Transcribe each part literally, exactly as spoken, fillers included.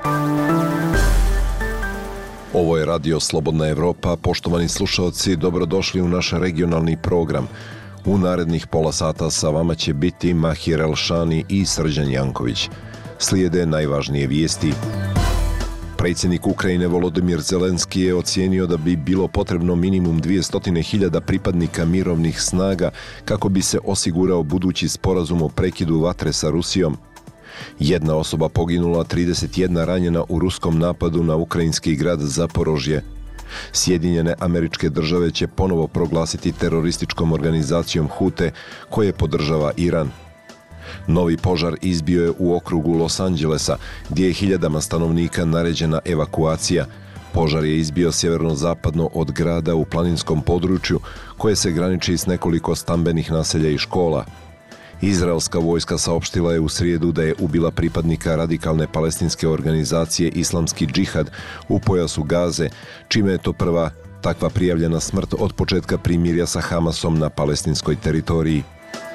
Ovo je Radio Slobodna Evropa. Poštovani slušalci, dobrodošli u naš regionalni program. U narednih pola sata sa vama će biti Mahir Elšani i Srđan Janković. Slijede najvažnije vijesti. Predsjednik Ukrajine Volodimir Zelenski je ocijenio da bi bilo potrebno minimum dvjesto hiljada pripadnika mirovnih snaga kako bi se osigurao budući sporazum o prekidu vatre sa Rusijom. Jedna osoba poginula, trideset jedna ranjena u ruskom napadu na ukrajinski grad Zaporožje. Sjedinjene Američke Države će ponovo proglasiti terorističkom organizacijom Hute koje podržava Iran. Novi požar izbio je u okrugu Los Angelesa, gdje je hiljadama stanovnika naređena evakuacija. Požar je izbio sjeverno-zapadno od grada u planinskom području koje se graniči s nekoliko stambenih naselja i škola. Izraelska vojska saopštila je u srijedu da je ubila pripadnika radikalne palestinske organizacije Islamski džihad u pojasu Gaze, čime je to prva takva prijavljena smrt od početka primirja sa Hamasom na palestinskoj teritoriji.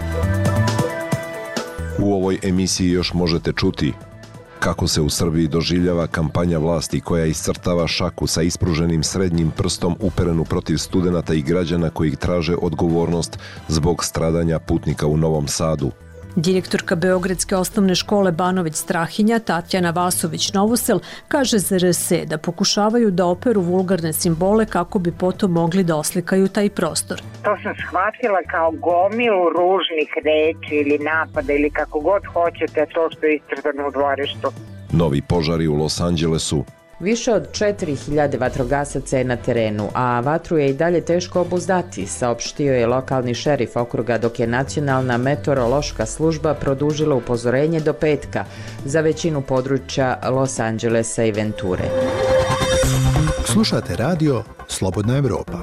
U ovoj emisiji još možete čuti kako se u Srbiji doživljava kampanja vlasti koja iscrtava šaku sa ispruženim srednjim prstom uperenu protiv studenata i građana koji traže odgovornost zbog stradanja putnika u Novom Sadu. Direktorka Beogradske osnovne škole Banović Strahinja, Tatjana Vasović-Novosel, kaže za R S da pokušavaju da operu vulgarne simbole kako bi potom mogli da oslikaju taj prostor. To sam shvatila kao gomilu ružnih reči ili napada ili kako god hoćete to što je iscrtano u dvorištu. Novi požari u Los Angelesu. Više od četiri hiljade vatrogasaca je na terenu, a vatru je i dalje teško obuzdati, saopštio je lokalni šerif okruga, dok je nacionalna meteorološka služba produžila upozorenje do petka za većinu područja Los Angelesa i Venture. Slušate radio Slobodna Evropa.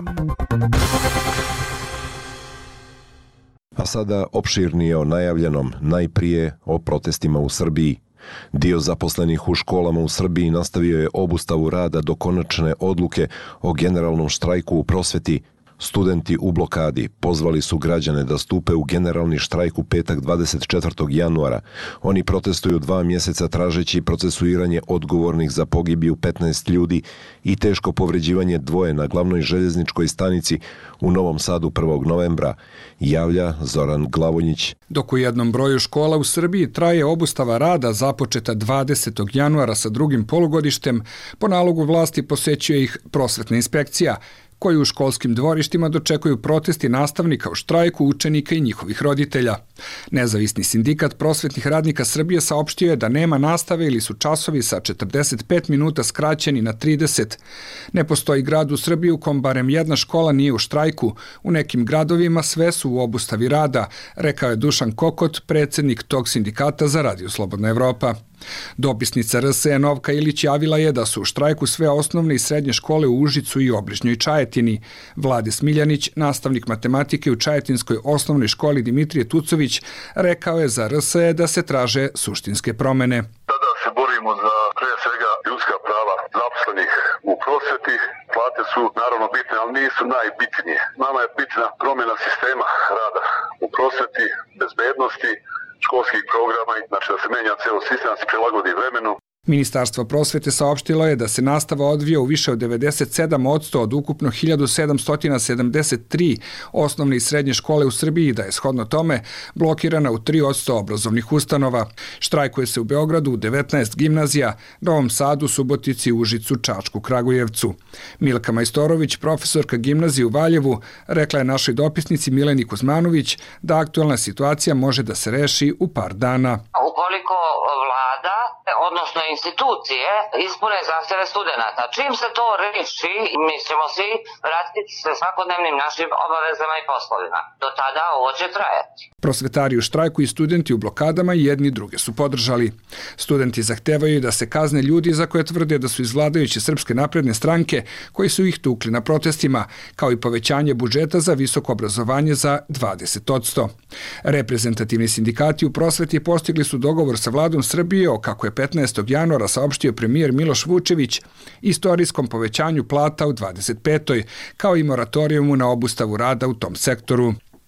A sada opširnije o najavljenom, najprije o protestima u Srbiji. Dio zaposlenih u školama u Srbiji nastavio je obustavu rada do konačne odluke o generalnom štrajku u prosveti. Studenti u blokadi pozvali su građane da stupe u generalni štrajk u petak dvadeset četvrtog januara. Oni protestuju dva mjeseca tražeći procesuiranje odgovornih za pogibiju petnaest ljudi i teško povređivanje dvoje na glavnoj željezničkoj stanici u Novom Sadu prvog novembra, javlja Zoran Glavonjić. Dok u jednom broju škola u Srbiji traje obustava rada započeta dvadesetog januara sa drugim polugodištem, po nalogu vlasti posećuje ih prosvetna inspekcija, koji u školskim dvorištima dočekuju protesti nastavnika u štrajku, učenika i njihovih roditelja. Nezavisni sindikat prosvetnih radnika Srbije saopštio je da nema nastave ili su časovi sa četrdeset pet minuta skraćeni na trideset. Ne postoji grad u Srbiji u kom barem jedna škola nije u štrajku. U nekim gradovima sve su u obustavi rada, rekao je Dušan Kokot, predsjednik tog sindikata za Radio Slobodna Evropa. Dopisnica R S E Novka Ilić javila je da su u štrajku sve osnovne i srednje škole u Užicu i Obližnjoj Čajetini. Vlade Smiljanić, nastavnik matematike u Čajetinskoj osnovnoj školi Dimitrije Tucović, rekao je za R S E da se traže suštinske promene. Tada se borimo za pre svega ljudska prava zaposlenih u prosveti. Plate su naravno bitne, ali nisu najbitnije. Nama je bitna promjena sistema rada u prosveti, bezbednosti, školskih programa, znači da se menja cijelo sistem, da se prilagodi vremenu. Ministarstvo prosvete saopštilo je da se nastava odvija u više od devedeset sedam posto od ukupno hiljadu sedamsto sedamdeset tri osnovne i srednje škole u Srbiji, da je shodno tome blokirana u tri posto obrazovnih ustanova. Štrajkuje se u Beogradu u devetnaest gimnazija, Novom Sadu, Subotici, Užicu, Čačku, Kragujevcu. Milka Majstorović, profesorka gimnazije u Valjevu, rekla je našoj dopisnici Mileni Kuzmanović da aktualna situacija može da se reši u par dana. Ukoliko vlada, odnosno institucije, ispune zahtjeve studenata. Čim se to reši, mi ćemo svi vratiti se svakodnevnim našim obavezama i poslovima. Do tada ovo će trajati. Prosvetari u štrajku i studenti u blokadama jedni druge su podržali. Studenti zahtevaju da se kazne ljudi za koje tvrde da su iz vladajuće Srpske napredne stranke koji su ih tukli na protestima, kao i povećanje budžeta za visoko obrazovanje za dvadeset posto. Reprezentativni sindikati u prosveti postigli su dogovor sa vladom Srbije o, kako je petnaestog januara saopštio premijer Miloš Vučević, istorijskom povećanju plata u dvadeset petoj kao i moratorijumu na obustavu rada u tom sektoru.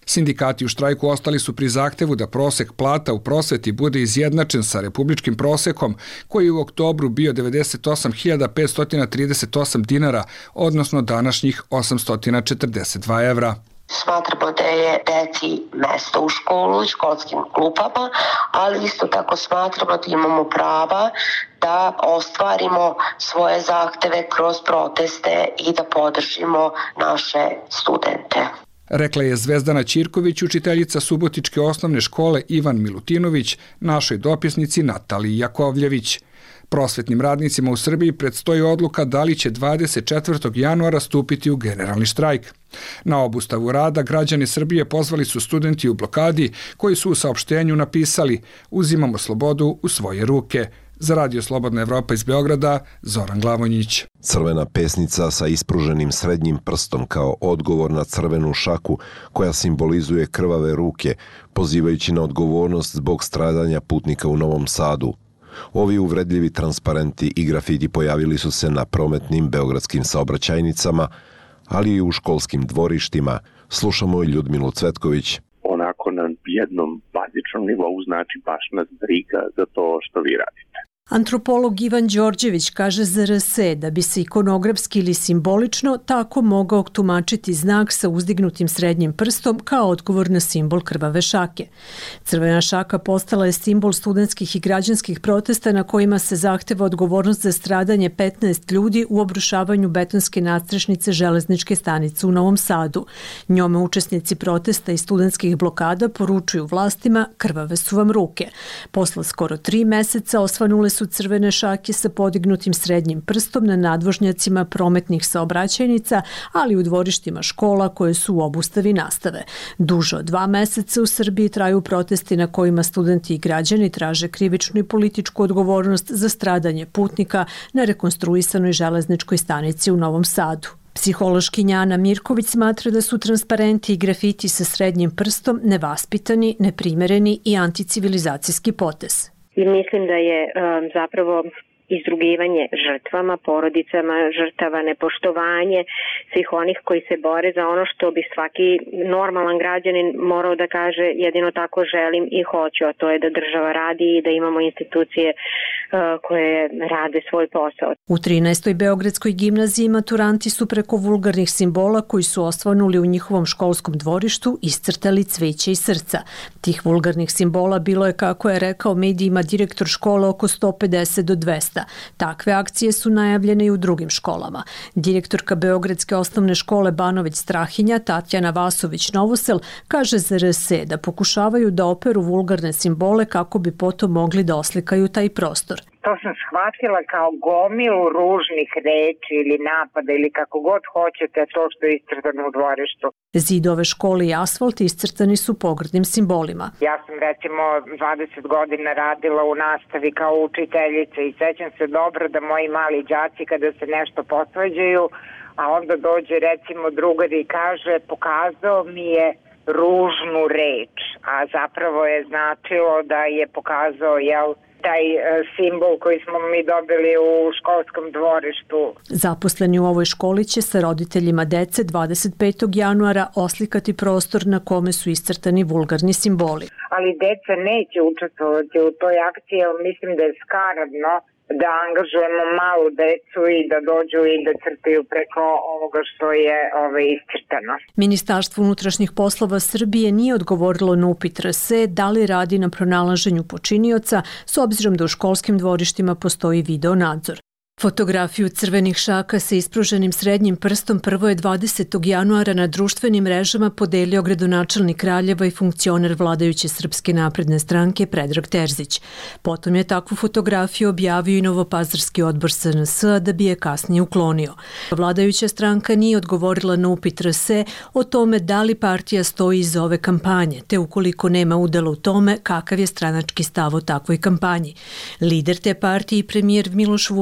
Sindikati u štrajku ostali su pri zahtevu da prosek plata u prosveti bude izjednačen sa republičkim prosekom, koji je u oktobru bio devedeset osam hiljada petsto trideset osam dinara, odnosno današnjih osamsto četrdeset dva evra. Smatramo da je deci mesto u školu i školskim klupama, ali isto tako smatramo da imamo prava da ostvarimo svoje zahteve kroz proteste i da podržimo naše studente. Rekla je Zvezdana Ćirković, učiteljica Subotičke osnovne škole Ivan Milutinović, našoj dopisnici Nataliji Jakovljević. Prosvetnim radnicima u Srbiji predstoji odluka da li će dvadeset četvrtog januara stupiti u generalni štrajk. Na obustavu rada građani Srbije pozvali su studenti u blokadi koji su u saopštenju napisali "Uzimamo slobodu u svoje ruke". Za Radio Slobodna Evropa iz Beograda, Zoran Glavonjić. Crvena pesnica sa ispruženim srednjim prstom kao odgovor na crvenu šaku koja simbolizuje krvave ruke, pozivajući na odgovornost zbog stradanja putnika u Novom Sadu. Ovi uvredljivi transparenti i grafiti pojavili su se na prometnim beogradskim saobraćajnicama, ali i u školskim dvorištima. Slušamo i Ljudmilu Cvetković. Onako na jednom bazičnom nivou znači baš nas briga za to što vi radite. Antropolog Ivan Đorđević kaže za R S da bi se ikonografski ili simbolično tako mogao tumačiti znak sa uzdignutim srednjim prstom kao odgovor na simbol krvave šake. Crvena šaka postala je simbol studentskih i građanskih protesta na kojima se zahteva odgovornost za stradanje petnaest ljudi u obrušavanju betonske nadstrešnice železničke stanice u Novom Sadu. Njome učesnici protesta i studentskih blokada poručuju vlastima krvave su vam ruke. Posle skoro tri meseca osvanule su crvene šake sa podignutim srednjim prstom na nadvožnjacima prometnih saobraćajnica, ali u dvorištima škola koje su u obustavi nastave. Duže od dva meseca u Srbiji traju protesti na kojima studenti i građani traže krivičnu i političku odgovornost za stradanje putnika na rekonstruisanoj železničkoj stanici u Novom Sadu. Psihološkinja Ana Mirković smatra da su transparenti i grafiti sa srednjim prstom nevaspitani, neprimereni i anticivilizacijski potez. I mislim da je um, zapravo izrugivanje žrtvama, porodicama žrtava, nepoštovanje svih onih koji se bore za ono što bi svaki normalan građanin morao da kaže jedino tako želim i hoću, a to je da država radi i da imamo institucije uh, koje rade svoj posao. U trinaestoj Beogradskoj gimnaziji maturanti su preko vulgarnih simbola koji su osvanuli u njihovom školskom dvorištu iscrtali cveće i srca. Tih vulgarnih simbola bilo je, kako je rekao medijima direktor škole, oko sto pedeset do dvesta. Takve akcije su najavljene i u drugim školama. Direktorka Beogradske osnovne škole Banović Strahinja, Tatjana Vasović-Novosel, kaže za R S da pokušavaju da operu vulgarne simbole kako bi potom mogli da oslikaju taj prostor. To sam shvatila kao gomilu ružnih reči ili napada ili kako god hoćete to što je iscrtano u dvorištu. Zidove škole i asfalt iscrtani su pogrdnim simbolima. Ja sam recimo dvadeset godina radila u nastavi kao učiteljica i sećam se dobro da moji mali đaci kada se nešto posvađaju, a onda dođe recimo drugar i kaže pokazao mi je ružnu reč, a zapravo je značilo da je pokazao, jel, taj simbol koji smo mi dobili u školskom dvorištu. Zaposleni u ovoj školi će sa roditeljima dece dvadeset petog januara oslikati prostor na kome su iscrtani vulgarni simboli. Ali deca neće učestvovati u toj akciji, jer mislim da je skaradno da angažujemo malu decu i da dođu i da crtaju preko ovoga što je ove, iscrtano. Ministarstvo unutrašnjih poslova Srbije nije odgovorilo na upit R S da li radi na pronalaženju počinioca, s obzirom da u školskim dvorištima postoji video nadzor. Fotografiju crvenih šaka sa ispruženim srednjim prstom prvo je dvadesetog januara na društvenim mrežama podelio gradonačelnik Kraljeva i funkcioner vladajuće Srpske napredne stranke Predrag Terzić. Potom je takvu fotografiju objavio i Novopazarski odbor S N S da bi je kasnije uklonio. Vladajuća stranka nije odgovorila na upit R S o tome da li partija stoji iza ove kampanje, te ukoliko nema udela u tome kakav je stranački stav o takvoj kampanji. Lider te partije i premijer Miloš Vučević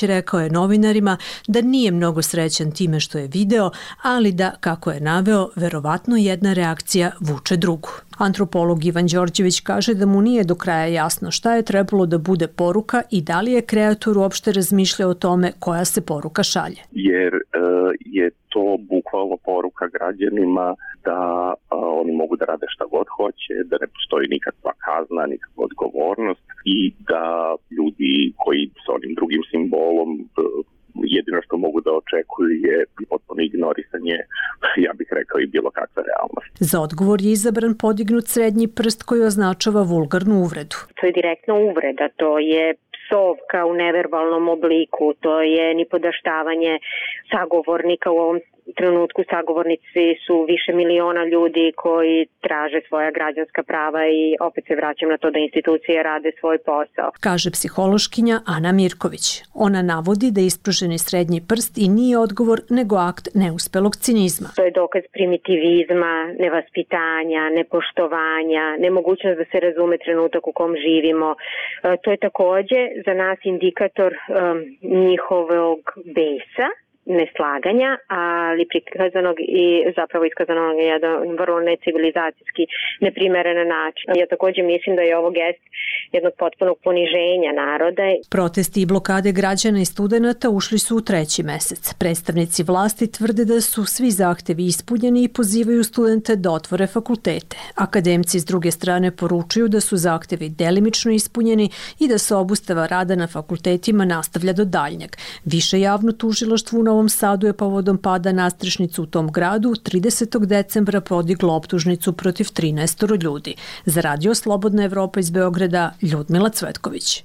Vučić rekao je novinarima da nije mnogo srećan time što je video, ali da, kako je naveo, verovatno jedna reakcija vuče drugu. Antropolog Ivan Đorđević kaže da mu nije do kraja jasno šta je trebalo da bude poruka i da li je kreator uopšte razmišljao o tome koja se poruka šalje. Jer e, je to bukvalno poruka građanima da a, oni mogu da rade šta god hoće, da ne postoji nikakva kazna, nikakva odgovornost i da ljudi koji s onim drugim simbolom jedino što mogu da očekuju je potpuno ignorisanje, ja bih rekao, i bilo kakva realnost. Za odgovor je izabran podignut srednji prst koji označava vulgarnu uvredu. To je direktna uvreda, to je psovka u neverbalnom obliku, to je nipodaštavanje sagovornika. U ovom trenutku sagovornici su više miliona ljudi koji traže svoja građanska prava i opet se vraćam na to da institucije rade svoj posao. Kaže psihološkinja Ana Mirković. Ona navodi da je ispruženi srednji prst i nije odgovor nego akt neuspelog cinizma. To je dokaz primitivizma, nevaspitanja, nepoštovanja, nemogućnost da se razume trenutak u kom živimo. To je takođe za nas indikator um, njihovog besa, neslaganja, ali prikazanog i zapravo iskazanog na jedan vrlo necivilizacijski, neprimerena način. Ja također mislim da je ovo gest jednog potpunog poniženja naroda. Protesti i blokade građana i studenata ušli su u treći mesec. Predstavnici vlasti tvrde da su svi zahtevi ispunjeni i pozivaju studente da otvore fakultete. Akademci s druge strane poručuju da su zahtevi delimično ispunjeni i da se obustava rada na fakultetima nastavlja do daljnjeg. Više javno tužilaštvo u Novom Sadu je povodom pada nastrešnicu u tom gradu tridesetog decembra podiglo optužnicu protiv trinaest ljudi. Za Radio Slobodna Evropa iz Beograda, Ljudmila Cvetković.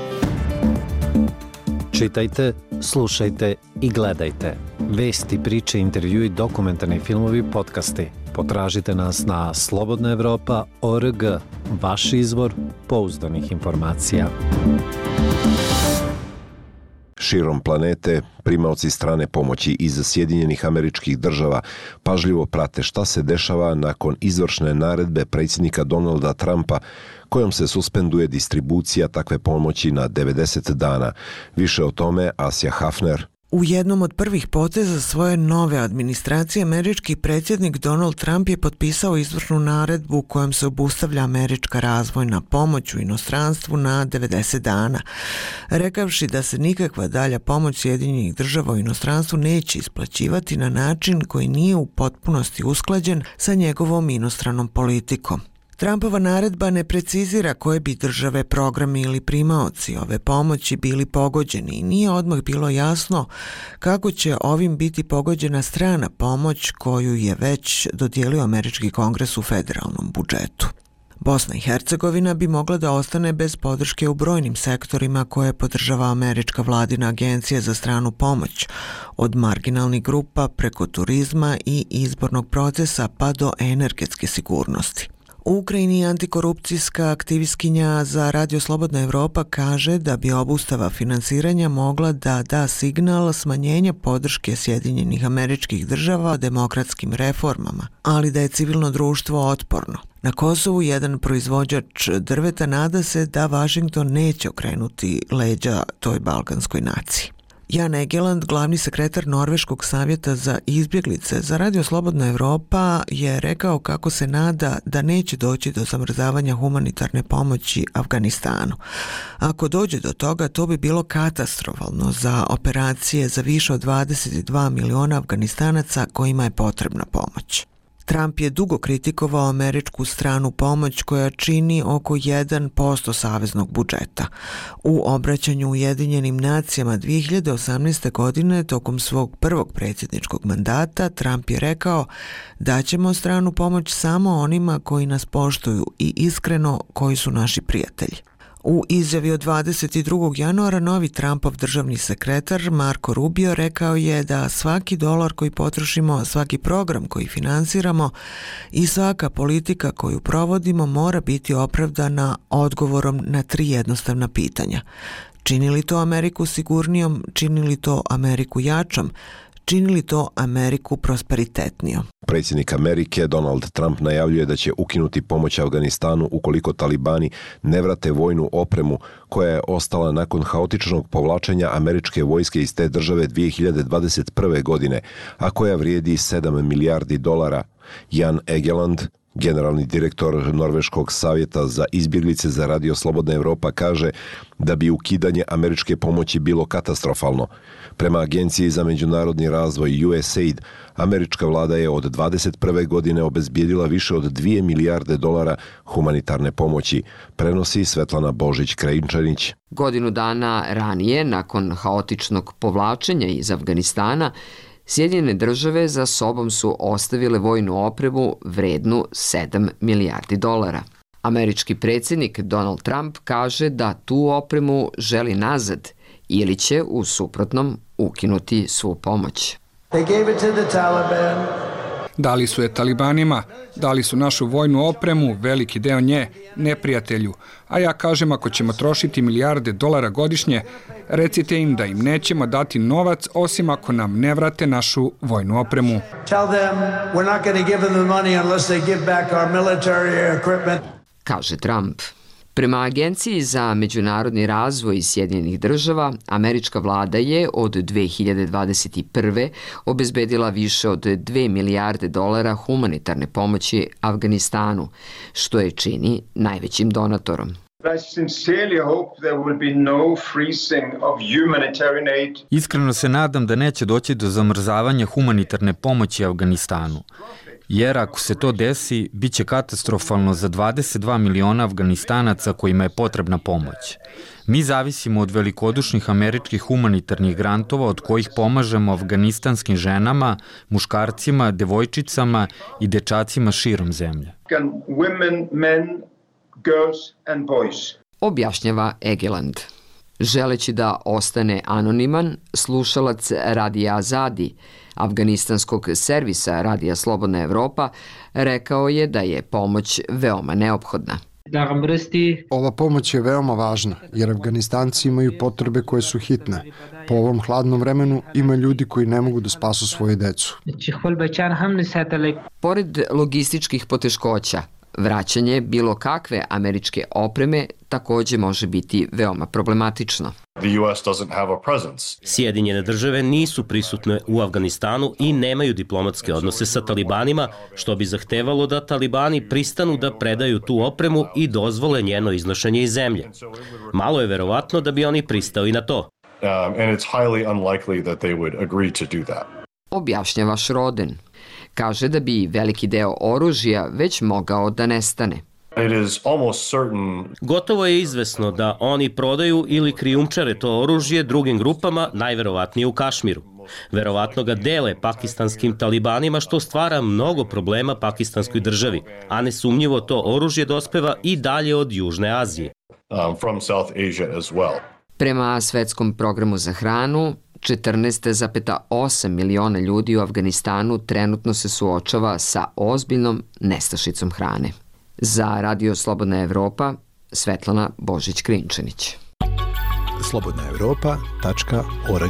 Čitajte, slušajte i gledajte. Vesti, priče, intervjui, dokumentarni filmovi, podcasti. Potražite nas na slobodna evropa tačka org, vaš izvor pouzdanih informacija. Širom planete, primaoci strane pomoći iz Sjedinjenih Američkih Država pažljivo prate šta se dešava nakon izvršne naredbe predsjednika Donalda Trumpa kojom se suspenduje distribucija takve pomoći na devedeset dana. Više o tome Asja Hafner. U jednom od prvih poteza svoje nove administracije američki predsjednik Donald Trump je potpisao izvršnu naredbu kojom se obustavlja američka razvojna pomoć u inostranstvu na devedeset dana, rekavši da se nikakva dalja pomoć Sjedinjenih Država u inostranstvu neće isplaćivati na način koji nije u potpunosti usklađen sa njegovom inostranom politikom. Trumpova naredba ne precizira koje bi države, programi ili primaoci ove pomoći bili pogođeni i nije odmah bilo jasno kako će ovim biti pogođena strana pomoć koju je već dodijelio američki kongres u federalnom budžetu. Bosna i Hercegovina bi mogla da ostane bez podrške u brojnim sektorima koje podržava američka vladina agencija za stranu pomoć, od marginalnih grupa preko turizma i izbornog procesa pa do energetske sigurnosti. U Ukrajini antikorupcijska aktivistkinja za Radio Slobodna Evropa kaže da bi obustava finansiranja mogla da da signal smanjenja podrške Sjedinjenih Američkih Država demokratskim reformama, ali da je civilno društvo otporno. Na Kosovu jedan proizvođač drveta nada se da Washington neće okrenuti leđa toj balkanskoj naciji. Jan Egeland, glavni sekretar Norveškog savjeta za izbjeglice za Radio Slobodna Evropa, je rekao kako se nada da neće doći do zamrzavanja humanitarne pomoći Afganistanu. Ako dođe do toga, to bi bilo katastrofalno za operacije za više od dvadeset dva miliona Afganistanaca kojima je potrebna pomoć. Trump je dugo kritikovao američku stranu pomoć koja čini oko jedan posto saveznog budžeta. U obraćanju Ujedinjenim nacijama dvije hiljade osamnaeste. godine tokom svog prvog predsjedničkog mandata Trump je rekao da ćemo stranu pomoć samo onima koji nas poštuju i iskreno koji su naši prijatelji. U izjavi od dvadeset drugog januara novi Trumpov državni sekretar Marco Rubio rekao je da svaki dolar koji potrošimo, svaki program koji finansiramo i svaka politika koju provodimo mora biti opravdana odgovorom na tri jednostavna pitanja. Čini li to Ameriku sigurnijom, čini li to Ameriku jačom, činili to Ameriku prosperitetnijom. Predsjednik Amerike Donald Trump najavljuje da će ukinuti pomoć Afganistanu ukoliko talibani ne vrate vojnu opremu koja je ostala nakon haotičnog povlačenja američke vojske iz te države dvije hiljade dvadeset prve. godine, a koja vrijedi sedam milijardi dolara. Jan Egeland, generalni direktor Norveškog savjeta za izbjeglice za Radio Slobodna Evropa, kaže da bi ukidanje američke pomoći bilo katastrofalno. Prema Agenciji za međunarodni razvoj U S A I D, američka vlada je od dvadeset prve. godine obezbijedila više od dvije milijarde dolara humanitarne pomoći, prenosi Svetlana Božić-Krajinčanić. Godinu dana ranije, nakon haotičnog povlačenja iz Afganistana, Sjedinjene države za sobom su ostavile vojnu opremu vrednu sedam milijardi dolara. Američki predsjednik Donald Trump kaže da tu opremu želi nazad ili će u suprotnom ukinuti svu pomoć. Dali su je talibanima, dali su našu vojnu opremu, veliki deo nje, neprijatelju. A ja kažem, ako ćemo trošiti milijarde dolara godišnje, recite im da im nećemo dati novac osim ako nam ne vrate našu vojnu opremu. Kaže Trump. Prema Agenciji za međunarodni razvoj Sjedinjenih država, američka vlada je od dve hiljade dvadeset prve. obezbedila više od dve milijarde dolara humanitarne pomoći Afganistanu, što je čini najvećim donatorom. Iskreno se nadam da neće doći do zamrzavanja humanitarne pomoći Afganistanu. Jer ako se to desi, bit će katastrofalno za dvadeset dva miliona Afganistanaca kojima je potrebna pomoć. Mi zavisimo od velikodušnih američkih humanitarnih grantova od kojih pomažemo afganistanskim ženama, muškarcima, devojčicama i dečacima širom zemlje. Objašnjava Egeland. Želeći da ostane anoniman, slušalac Radija Azadi, afganistanskog servisa Radija Slobodna Evropa, rekao je da je pomoć veoma neophodna. Ova pomoć je veoma važna, jer Afganistanci imaju potrebe koje su hitne. Po ovom hladnom vremenu ima ljudi koji ne mogu da spasu svoje decu. Pored logističkih poteškoća, vraćanje bilo kakve američke opreme takođe može biti veoma problematično. Sjedinjene države nisu prisutne u Afganistanu i nemaju diplomatske odnose sa talibanima, što bi zahtevalo da talibani pristanu da predaju tu opremu i dozvole njeno iznošenje iz zemlje. Malo je verovatno da bi oni pristali na to. Objašnjava Schroden. Kaže da bi veliki deo oružja već mogao da nestane. Gotovo je izvesno da oni prodaju ili krijumčare to oružje drugim grupama, najverovatnije u Kašmiru. Verovatno ga dele pakistanskim talibanima, što stvara mnogo problema pakistanskoj državi, a nesumnjivo to oružje dospeva i dalje od Južne Azije. Prema svetskom programu za hranu, četrnaest zarez osam miliona ljudi u Afganistanu trenutno se suočava sa ozbiljnom nestašicom hrane. Za Radio Slobodna Evropa, Svetlana Božić-Krinčanić. slobodna evropa tačka org.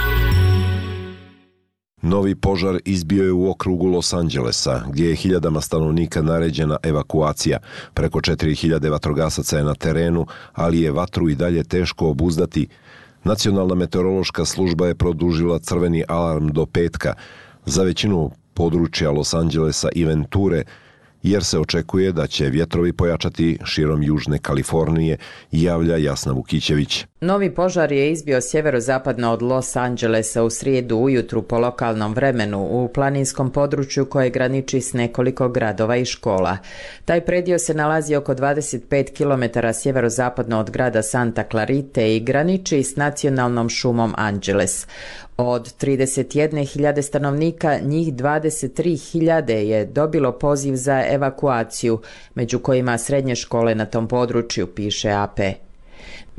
Novi požar izbio je u okrugu Los Angelesa, gdje je hiljadama stanovnika naređena evakuacija. Preko četiri hiljade vatrogasaca je na terenu, ali je vatru i dalje teško obuzdati. Nacionalna meteorološka služba je produžila crveni alarm do petka za većinu područja Los Angelesa i Venture, jer se očekuje da će vjetrovi pojačati širom Južne Kalifornije, javlja Jasna Vukićević. Novi požar je izbio sjeverozapadno od Los Angelesa u srijedu ujutru po lokalnom vremenu u planinskom području koje graniči s nekoliko gradova i škola. Taj predio se nalazi oko dvadeset pet kilometara sjeverozapadno od grada Santa Clarite i graniči s nacionalnom šumom Angeles. Od trideset jedne hiljade stanovnika, njih dvadeset tri hiljade je dobilo poziv za evakuaciju, među kojima srednje škole na tom području, piše A P.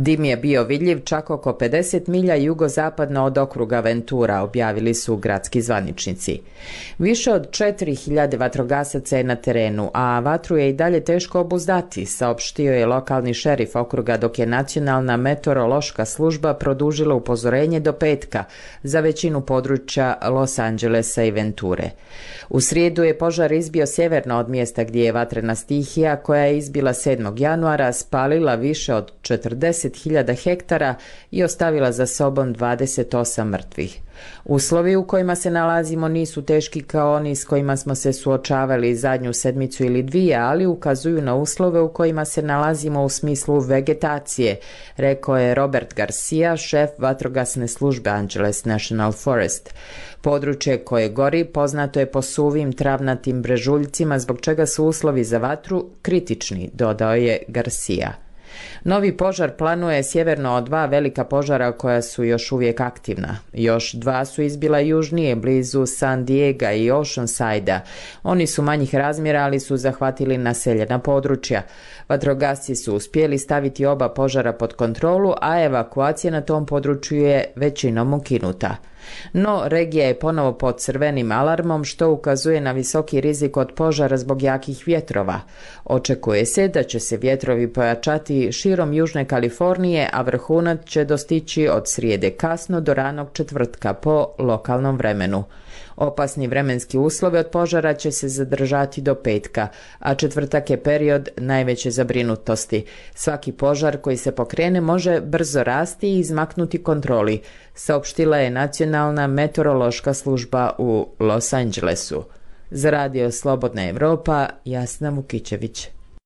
Dim je bio vidljiv čak oko pedeset milja jugozapadno od okruga Ventura, objavili su gradski zvaničnici. Više od četiri hiljade vatrogasaca je na terenu, a vatru je i dalje teško obuzdati, saopštio je lokalni šerif okruga, dok je nacionalna meteorološka služba produžila upozorenje do petka za većinu područja Los Angelesa i Venture. U srijedu je požar izbio sjeverno od mjesta gdje je vatrena stihija, koja je izbila sedmog januara, spalila više od četrdeset hiljada hektara i ostavila za sobom dvadeset osam mrtvih. Uslovi u kojima se nalazimo nisu teški kao oni s kojima smo se suočavali zadnju sedmicu ili dvije, ali ukazuju na uslove u kojima se nalazimo u smislu vegetacije, rekao je Robert Garcia, šef vatrogasne službe Angeles National Forest. Područje koje gori poznato je po suvim travnatim brežuljcima, zbog čega su uslovi za vatru kritični, dodao je Garcia. Novi požar planuje sjeverno od dva velika požara koja su još uvijek aktivna. Još dva su izbila južnije, blizu San Diega i Oceanside-a. Oni su manjih razmjera, ali su zahvatili naseljena područja. Vatrogasci su uspjeli staviti oba požara pod kontrolu, a evakuacija na tom području je većinom ukinuta. No, regija je ponovo pod crvenim alarmom, što ukazuje na visoki rizik od požara zbog jakih vjetrova. Očekuje se da će se vjetrovi pojačati širom Južne Kalifornije, a vrhunac će dostići od srijede kasno do ranog četvrtka po lokalnom vremenu. Opasni vremenski uslovi od požara će se zadržati do petka, a četvrtak je period najveće zabrinutosti. Svaki požar koji se pokrene može brzo rasti i izmaknuti kontroli, saopštila je nacionalna meteorološka služba u Los Angelesu. Za radio Slobodna Evropa, Jasna Vukićević.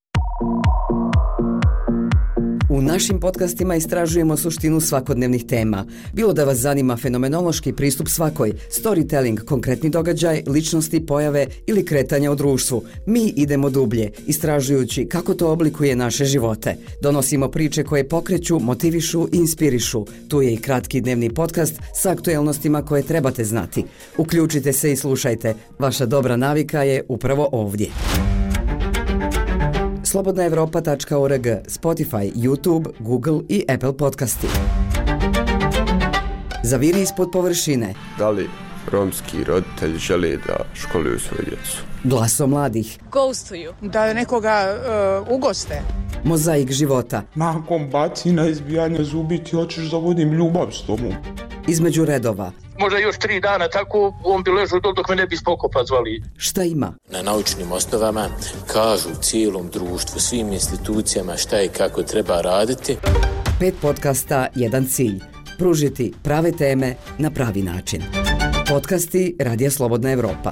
U našim podcastima istražujemo suštinu svakodnevnih tema. Bilo da vas zanima fenomenološki pristup svakoj, storytelling, konkretni događaj, ličnosti, pojave ili kretanja u društvu, mi idemo dublje, istražujući kako to oblikuje naše živote. Donosimo priče koje pokreću, motivišu i inspirišu. Tu je i kratki dnevni podcast sa aktuelnostima koje trebate znati. Uključite se i slušajte. Vaša dobra navika je upravo ovdje. slobodna evropa tačka org, Spotify, YouTube, Google i Apple podcasti. Zaviri ispod površine. Da li romski roditelji žele da školuju svoju djecu? Glaso mladih. Ghostuju. Da nekoga uh, ugoste. Mozaik života. Nakon bacina, izbijanja zubi ti hoćeš da vodim ljubav s tobom. Između redova. Možda još tri dana tako on bi ležao dol dok me ne bi spokopa zvali. Šta ima? Na naučnim osnovama kažu cijelom društvu, svim institucijama šta i kako treba raditi. Pet podcasta, jedan cilj. Pružiti prave teme na pravi način. Podcasti Radija Slobodna Evropa.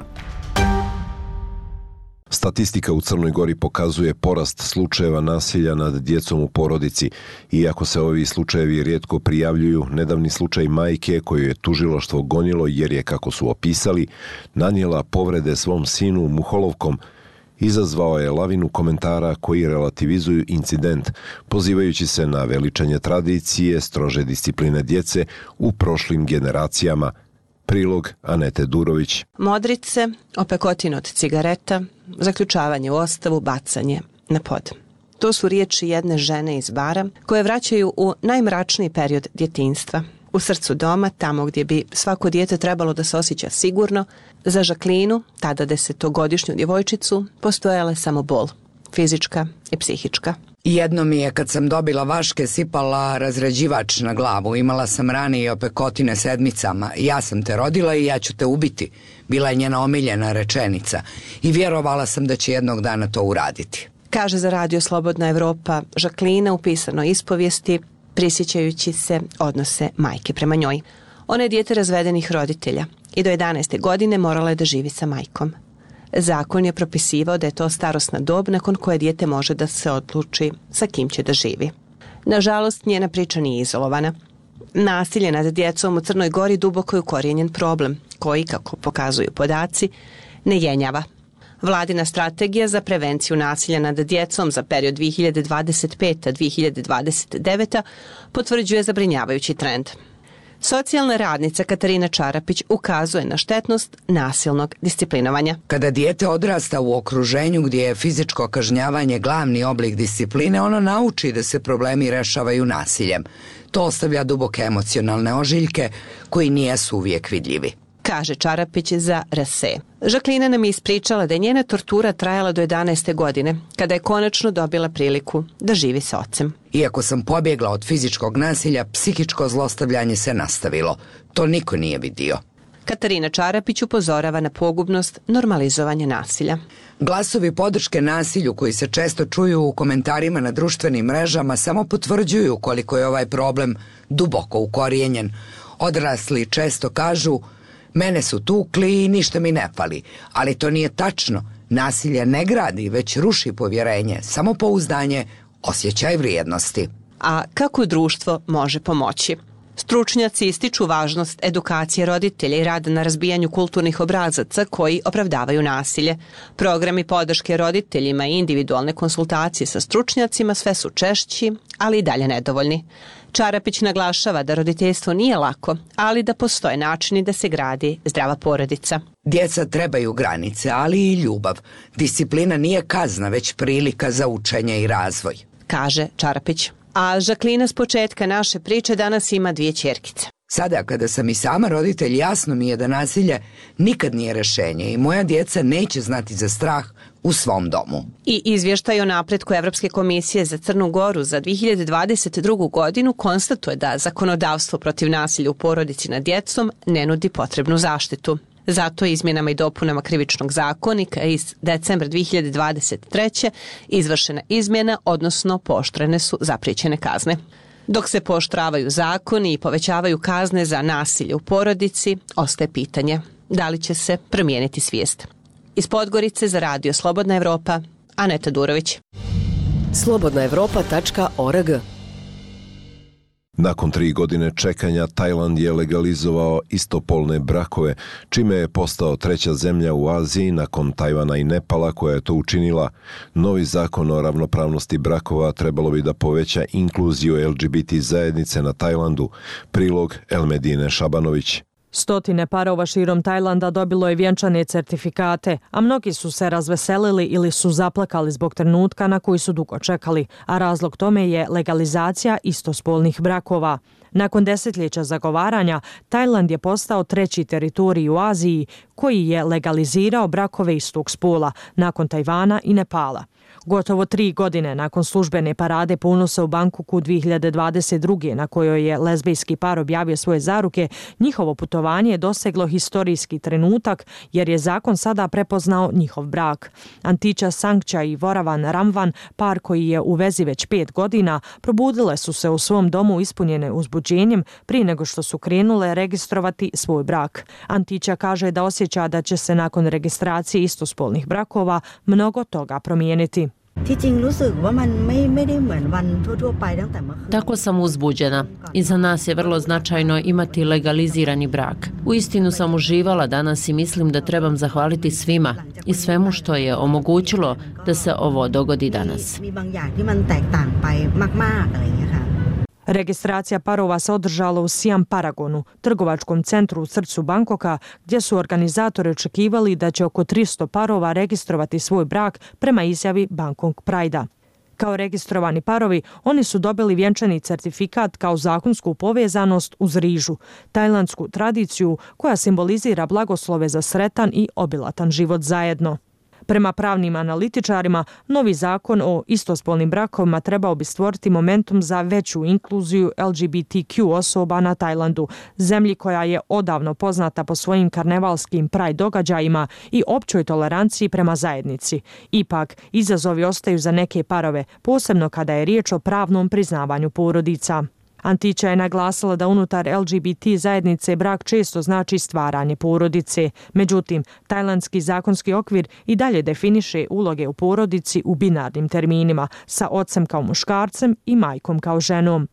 Statistika u Crnoj Gori pokazuje porast slučajeva nasilja nad djecom u porodici. Iako se ovi slučajevi rijetko prijavljuju, nedavni slučaj majke koju je tužilaštvo gonilo jer je, kako su opisali, nanijela povrede svom sinu muholovkom, izazvao je lavinu komentara koji relativizuju incident, pozivajući se na veličanje tradicije, strože discipline djece u prošlim generacijama. Prilog Anete Durović. Modrice, opekotin od cigareta, zaključavanje u ostavu, bacanje na pod. To su riječi jedne žene iz Bara koje vraćaju u najmračniji period djetinjstva. U srcu doma, tamo gdje bi svako dijete trebalo da se osjeća sigurno, za Žaklinu, tada desetogodišnju djevojčicu, postojala je samo bol, fizička i psihička. Jedno mi je kad sam dobila vaške sipala razređivač na glavu. Imala sam rane i opekotine sedmicama. Ja sam te rodila i ja ću te ubiti. Bila je njena omiljena rečenica. I vjerovala sam da će jednog dana to uraditi. Kaže za radio Slobodna Evropa Žaklina u pisanoj ispovijesti, prisjećajući se odnose majke prema njoj. Ona je dijete razvedenih roditelja i do jedanaeste godine morala je da živi sa majkom. Zakon je propisivao da je to starosna dob nakon koje dijete može da se odluči sa kim će da živi. Nažalost, njena priča nije izolovana. Nasilje nad djecom u Crnoj Gori duboko je ukorijenjen problem, koji, kako pokazuju podaci, ne jenjava. Vladina strategija za prevenciju nasilja nad djecom za period dvije hiljade dvadeset pete do dvije hiljade dvadeset devete potvrđuje zabrinjavajući trend. Socijalna radnica Katarina Čarapić ukazuje na štetnost nasilnog disciplinovanja. Kada dijete odrasta u okruženju gdje je fizičko kažnjavanje glavni oblik discipline, ono nauči da se problemi rešavaju nasiljem. To ostavlja duboke emocionalne ožiljke koji nijesu uvijek vidljivi, kaže Čarapić za R S E. Žaklina nam je ispričala da je njena tortura trajala do jedanaeste godine, kada je konačno dobila priliku da živi sa ocem. Iako sam pobjegla od fizičkog nasilja, psihičko zlostavljanje se nastavilo. To niko nije vidio. Katarina Čarapić upozorava na pogubnost normalizovanja nasilja. Glasovi podrške nasilju koji se često čuju u komentarima na društvenim mrežama samo potvrđuju koliko je ovaj problem duboko ukorijenjen. Odrasli često kažu: mene su tukli i ništa mi ne fali. Ali to nije tačno. Nasilje ne gradi, već ruši povjerenje, samopouzdanje, osjećaj vrijednosti. A kako društvo može pomoći? Stručnjaci ističu važnost edukacije roditelja i rada na razbijanju kulturnih obrazaca koji opravdavaju nasilje. Programi podrške roditeljima i individualne konsultacije sa stručnjacima sve su češći, ali i dalje nedovoljni. Čarapić naglašava da roditeljstvo nije lako, ali da postoje načini da se gradi zdrava porodica. Djeca trebaju granice, ali i ljubav. Disciplina nije kazna, već prilika za učenje i razvoj, kaže Čarapić. A Žaklina s početka naše priče danas ima dvije ćerkice. Sada kada sam i sama roditelj, jasno mi je da nasilje nikad nije rešenje i moja djeca neće znati za strah u svom domu. I izvještaj o napretku Evropske komisije za Crnu Goru za dvije hiljade dvadeset drugu godinu konstatuje da zakonodavstvo protiv nasilja u porodici nad djecom ne nudi potrebnu zaštitu. Zato je izmjenama i dopunama Krivičnog zakonika iz decembra dvije hiljade dvadeset treće izvršena izmjena, odnosno pooštrene su zapriječene kazne. Dok se pooštravaju zakoni i povećavaju kazne za nasilje u porodici, ostaje pitanje da li će se promijeniti svijest. Iz Podgorice za Radio Slobodna Evropa, Aneta Durović. slobodna evropa tačka org. Nakon tri godine čekanja, Tajland je legalizovao istopolne brakove, čime je postao treća zemlja u Aziji nakon Tajvana i Nepala koja je to učinila. Novi zakon o ravnopravnosti brakova trebalo bi da poveća inkluziju L G B T zajednice na Tajlandu. Prilog Elmedine Šabanović. Stotine parova širom Tajlanda dobilo je vjenčane certifikate, a mnogi su se razveselili ili su zaplakali zbog trenutka na koji su dugo čekali, a razlog tome je legalizacija istospolnih brakova. Nakon desetljeća zagovaranja, Tajland je postao treći teritorij u Aziji koji je legalizirao brakove istog spola, nakon Tajvana i Nepala. Gotovo tri godine nakon službene parade ponosa u Bangkoku dvije hiljade dvadeset druge na kojoj je lezbijski par objavio svoje zaruke, njihovo putovanje je doseglo historijski trenutak jer je zakon sada prepoznao njihov brak. Antića Sangcha i Voravan Ramvan, par koji je u vezi već pet godina, probudile su se u svom domu ispunjene uzbuđenjem prije nego što su krenule registrovati svoj brak. Antića kaže da osjeća da će se nakon registracije istospolnih brakova mnogo toga promijeniti. Tako sam uzbuđena i za nas je vrlo značajno imati legalizirani brak. Uistinu sam uživala danas i mislim da trebam zahvaliti svima i svemu što je omogućilo da se ovo dogodi danas. Registracija parova se održala u Siam Paragonu, trgovačkom centru u srcu Bangkoka, gdje su organizatori očekivali da će oko tristo parova registrovati svoj brak prema izjavi Bangkok Pride-a. Kao registrovani parovi, oni su dobili vjenčani certifikat kao zakonsku povezanost uz rižu, tajlandsku tradiciju koja simbolizira blagoslove za sretan i obilatan život zajedno. Prema pravnim analitičarima, novi zakon o istospolnim brakovima trebao bi stvoriti momentum za veću inkluziju L G B T Q osoba na Tajlandu, zemlji koja je odavno poznata po svojim karnevalskim Pride događajima i općoj toleranciji prema zajednici. Ipak, izazovi ostaju za neke parove, posebno kada je riječ o pravnom priznavanju porodica. Antića je naglasila da unutar L G B T zajednice brak često znači stvaranje porodice. Međutim, tajlandski zakonski okvir i dalje definiše uloge u porodici u binarnim terminima, sa ocem kao muškarcem i majkom kao ženom.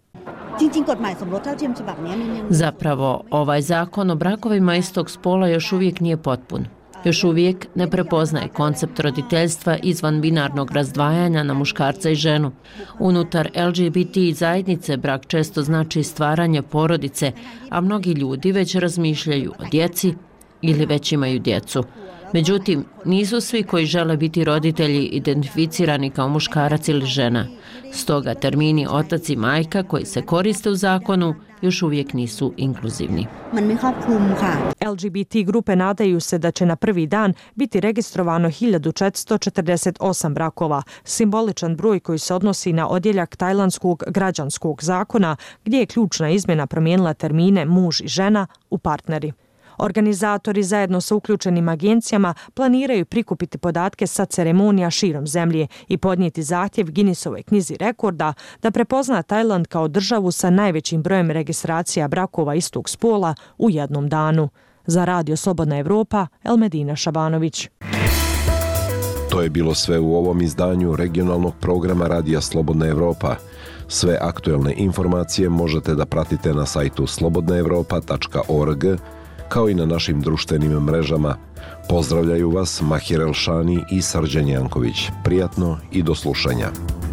Zapravo, ovaj zakon o brakovima istog spola još uvijek nije potpun. još uvijek ne prepoznaje koncept roditeljstva izvan binarnog razdvajanja na muškarca i ženu. Unutar L G B T zajednice brak često znači stvaranje porodice, a mnogi ljudi već razmišljaju o djeci ili već imaju djecu. Međutim, nisu svi koji žele biti roditelji identificirani kao muškarac ili žena. Stoga termini otac i majka koji se koriste u zakonu još uvijek nisu inkluzivni. L G B T grupe nadaju se da će na prvi dan biti registrovano hiljadu četiristo četrdeset osam brakova, simboličan broj koji se odnosi na odjeljak tajlandskog građanskog zakona, gdje je ključna izmjena promijenila termine muž i žena u partneri. Organizatori zajedno sa uključenim agencijama planiraju prikupiti podatke sa ceremonija širom zemlje i podnijeti zahtjev Guinnessovoj knjizi rekorda da prepozna Tajland kao državu sa najvećim brojem registracija brakova istog spola u jednom danu. Za Radio Slobodna Evropa, Elmedina Šabanović. To je bilo sve u ovom izdanju regionalnog programa Radija Slobodna Evropa. Sve aktuelne informacije možete da pratite na sajtu slobodna evropa tačka org, kao i na našim društvenim mrežama. Pozdravljaju vas Mahir Elšani i Srđan Janković. Prijatno i do slušanja.